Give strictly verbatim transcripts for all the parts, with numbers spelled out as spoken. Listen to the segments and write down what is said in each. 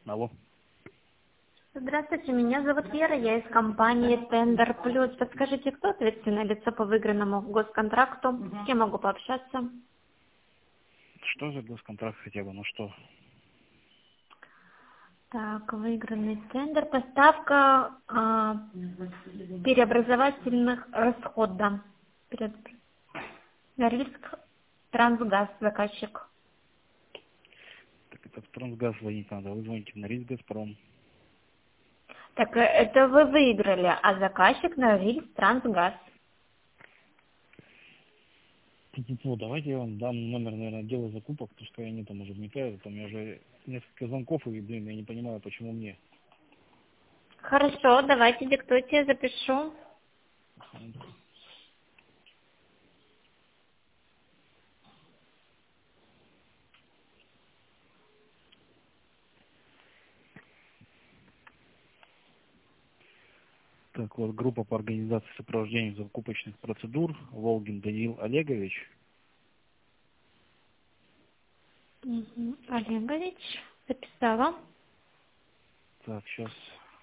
Алло. Здравствуйте, меня зовут Вера, я из компании Tender Plus. Подскажите, кто ответственное лицо по выигранному госконтракту? С кем могу пообщаться? Что за госконтракт хотя бы? Ну что? Так, выигранный тендер, поставка а, переобразовательных расходов. Переобр- Норильск Трансгаз, заказчик. Так это в Трансгаз звонить надо. Вы звоните на Рис Газпром. Так, э, это вы выиграли, а заказчик Норильск Трансгаз. Ну, давайте я вам дам номер, наверное, отдела закупок, потому что они там уже вникают. Там у меня уже несколько звонков, и, блин, я не понимаю, почему мне. Хорошо, давайте диктуйте, я запишу. Так вот, группа по организации сопровождения закупочных процедур. Волгин Даниил Олегович. Мгм. Олегович, записала. Так, сейчас.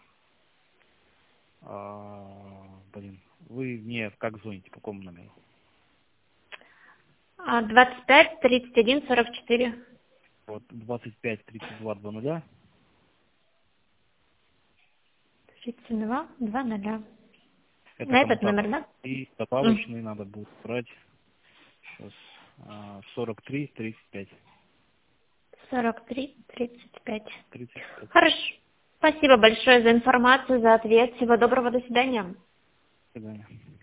А, блин, вы мне как звоните, по какому номеру? А, двадцать пять тридцать один сорок четыре. Вот двадцать пять тридцать два двадцать. тридцать два два ноля. Это На этот номер, коммутатор. да? И М. добавочный надо будет брать. Сейчас. сорок три тридцать пять. сорок три тридцать пять. тридцать пять. Хорошо. Спасибо большое за информацию, за ответ. Всего доброго, до свидания. До свидания.